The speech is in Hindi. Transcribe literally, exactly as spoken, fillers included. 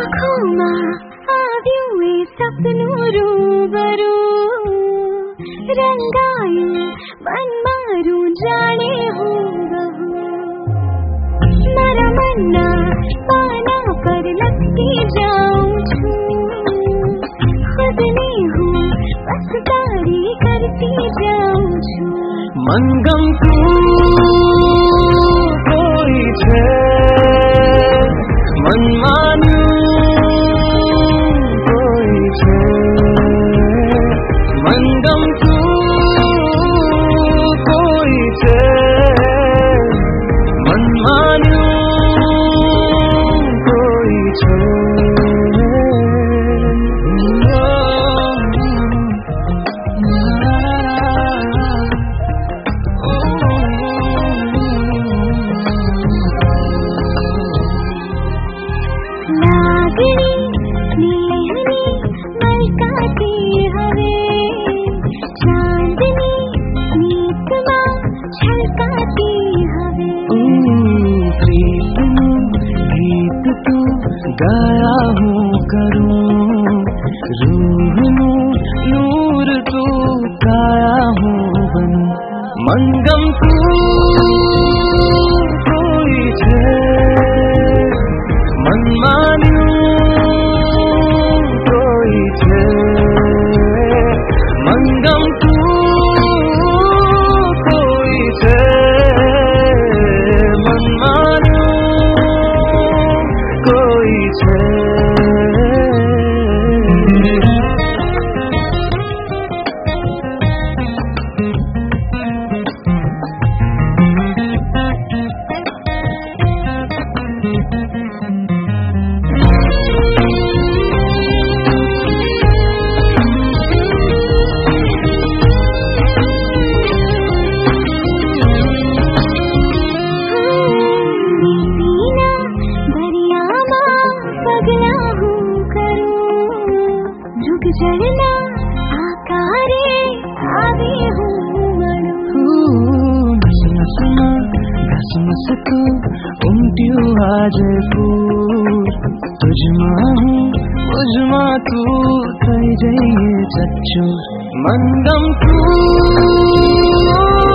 आँखोमा आव्यो ए सपनो रूबरू रंगायो मनमा रुजाने हो गहु मेरा मन्ना पाना पर लगती जाऊं छू खुद नहीं हूँ बस तारी करती जाऊं छू मंगम तू कोई छे मनमानु कोई छे मंगम तू कोई छे मनमानु कोई छे गाया हूँ करूँ रूह नूर तू गाया हूँ बनूं मंगम तू कोई छे मनमानु कोई छे मंगम तू कोई छे मनमानु कोई छे चढ़ना आकारे आवे हूँ घसमसमा घसमस को उमट्यो आज फूल तुझमा हूँ मुझमा तू थई जाइए चच्चू मंगम तू